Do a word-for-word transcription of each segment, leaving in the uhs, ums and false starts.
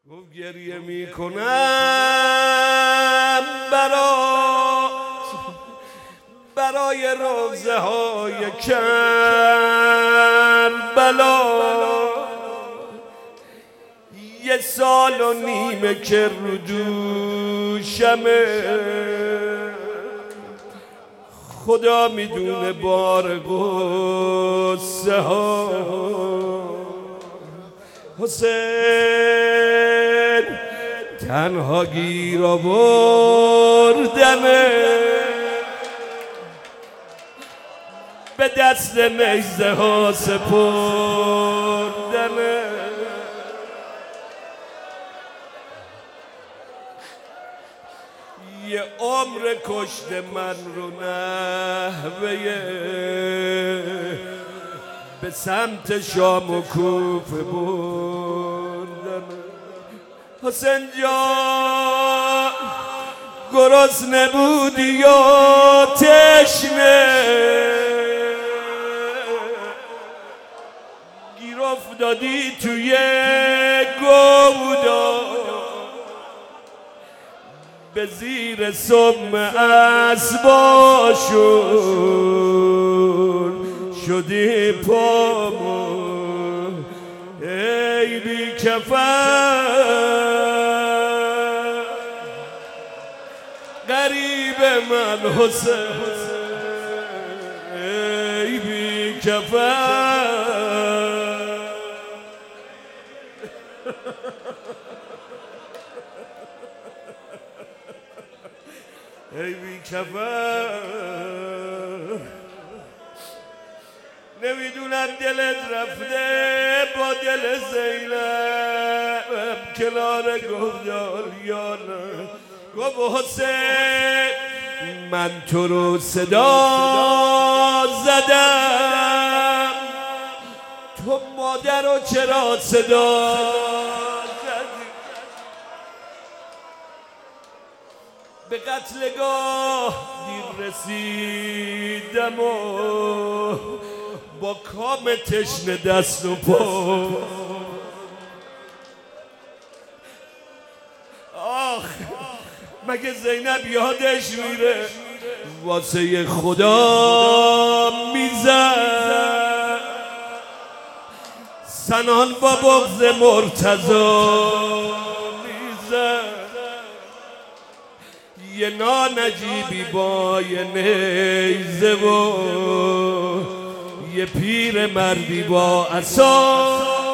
گفت گریه میکنم برای برای روزه های کربلا، یه سال و نیمه که رو دوشمه، خدا میدونه بار غصه ها. حسین تنها گیر آوردمه، به دست نیزه ها سپردمه. یه عمر کشته من رو نحوه به سمت شام و کوفه بردم. حسین جان گرسنه بودی یا تشنه، گیر افتادی توی گودا، به زیر سم اسباشون شدی پامو، ای بی کفن غریب من حسین، ای بی کفن. ای بی کفن، نمیدونم دلت رفته با دل زینب کنار گفتار یا نه. گفت حسین من تو رو صدا زدم، تو مادر رو چرا صدا زدی؟ به قتلگاه دیر رسیدم و با کام تشنه دست و پا. آخ مگه زینب یادش میره واسه خدا میزد سنان با بغض مرتضی میزد. یه نانجیبی با یه نیزه و یه پیر مردی با عصا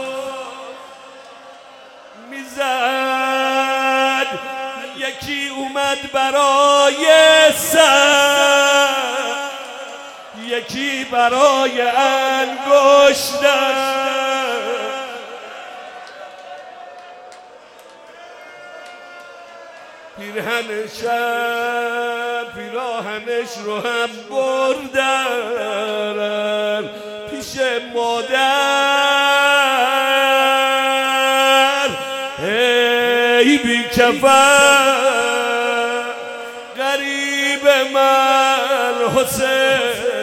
میزد. یکی اومد برای سر، یکی برای انگشتر. پیرهنش پیراهنش رو هم بردن پیش مادر. ای بی کفن غریب من حسین،